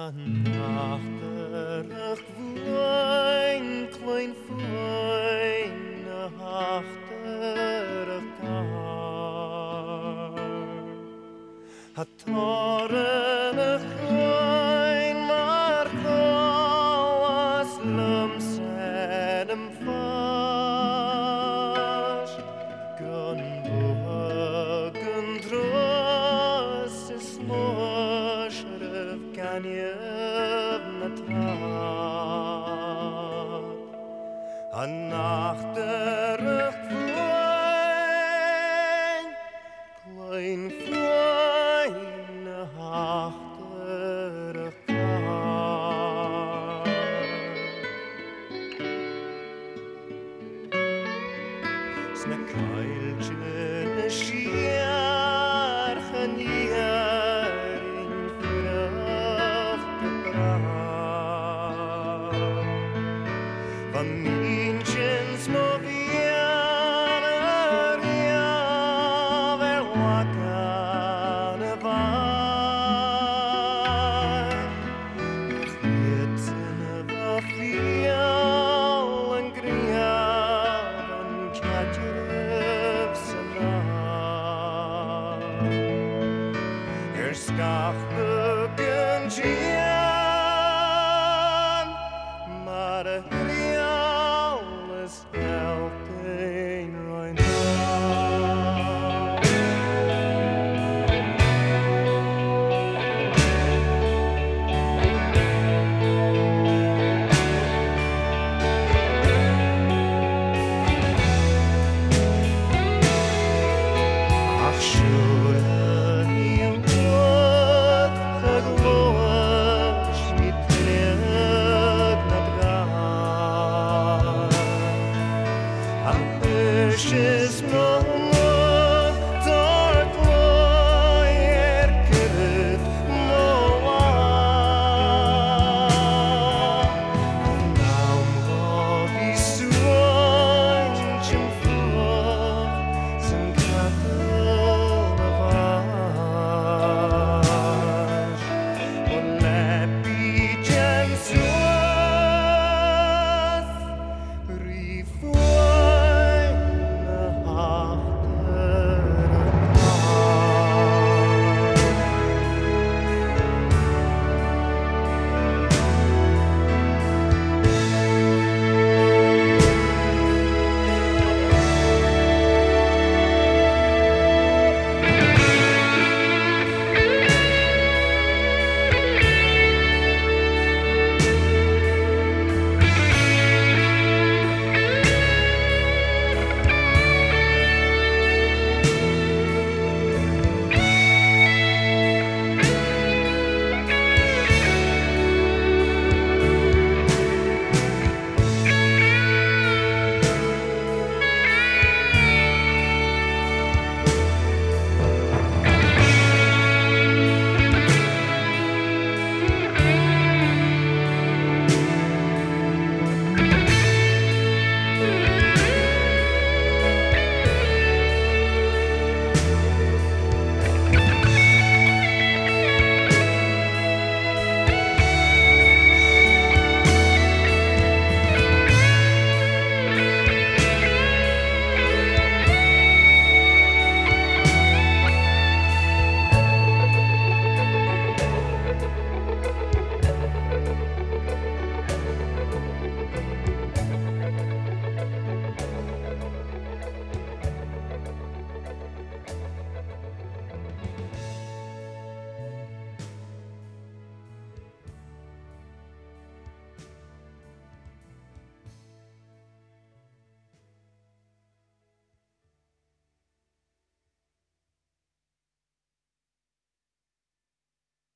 Nachterig woon, klein foine hachterig kar. Het torenig groen, maar koas lums en hem vast. Gun bogen dros is moshrev ganyev natrat. A nachterig woon, klein foine hachterig kar. Sna keiltje schiarchen hier in vrucht gebracht. Van Münchens movianer ja wel wakane vai. Jetzt in a fiel en griaven katjerev sanai. Skacht beken